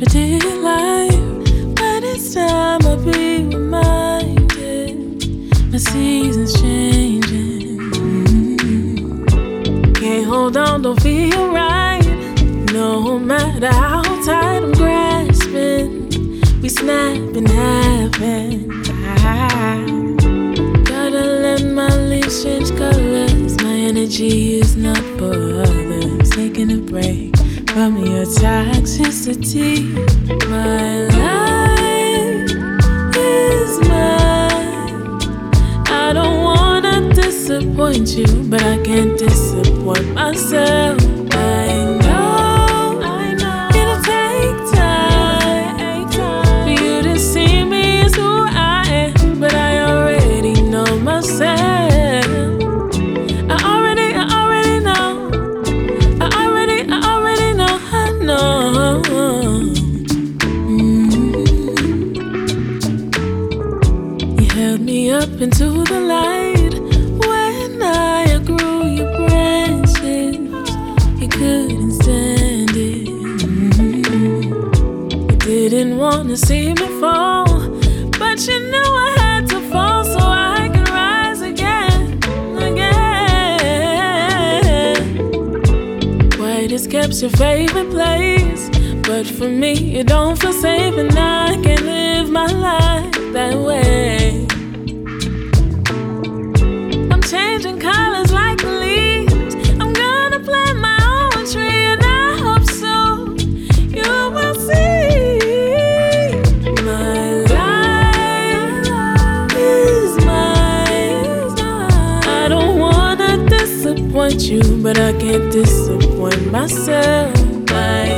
for dear life. But it's time I be reminded my season's changing. Can't hold on, don't feel right. No matter how tight I'm grasping, we snap in half and gotta let my leaves change colors. My energy is not for others. Taking a break from your toxicity. My life is mine. I don't wanna disappoint you, but I can't disappoint myself. I know it'll take time for you to see me as who I am, but I already know myself. I already know. I know. You held me up into the light when I grew your branches. You couldn't stand it. You didn't want to see me fall, but you knew I had to fall so I could rise again. White is kept your favorite place, but for me you don't feel safe, and I can't live my life that way. I'm changing colors like the leaves. I'm gonna plant my own tree, and I hope soon you will see. My life is mine. I don't wanna disappoint you, but I can't disappoint myself.